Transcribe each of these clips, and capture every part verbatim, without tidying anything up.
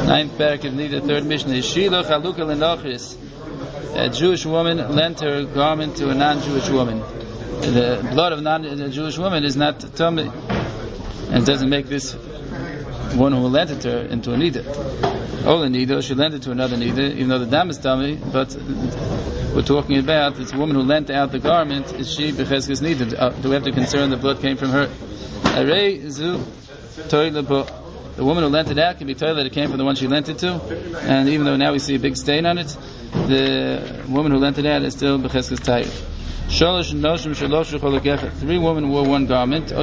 Ninth parak of Nida, third Mishnah. Shiloh Chaluka L'Nochris. A Jewish woman lent her garment to a non-Jewish woman. The blood of a non-Jewish woman is not tummy, and doesn't make this one who lent it to her into a Nida. All a Nida, she lent it to another Nida, even though the dam is tummy, but we're talking about this woman who lent out the garment. Is she becheskes Nida? Uh, do we have to concern the blood came from her? Arei zu toilebo. The woman who lent it out can be told that it came from the one she lent it to, and even though now we see a big stain on it, the woman who lent it out is still becheskes tayr. Three women wore one garment. They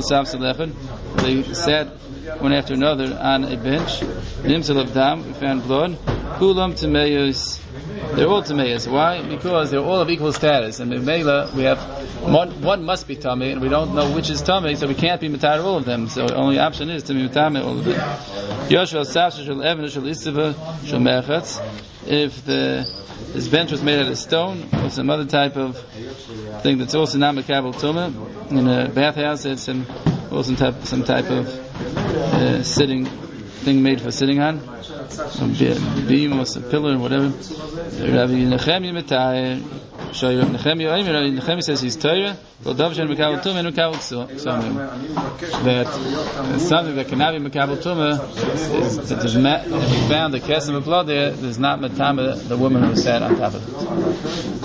sat one after another on a bench. We found blood. They're all tameis. Why? Because they're all of equal status. And in Mela, we have one, one must be tamei, and we don't know which is tamei, so we can't be matar all of them. So the only option is to be matar all of them. If the this bench was made out of stone or some other type of thing that's also not makabel tumah, in a bathhouse, it's some also type, some type of uh, sitting thing made for sitting on, some beam or some pillar or whatever. Rabbi Nechemia Metayr, show you Rabbi Nechemia. Rabbi Nechemia says he's Torah. Well, Davshan makabel tumah and makabel something that something that cannot be makabel tumah is that there's ma- if we found the kesem of blood there, there's not matama the woman who sat on top of it.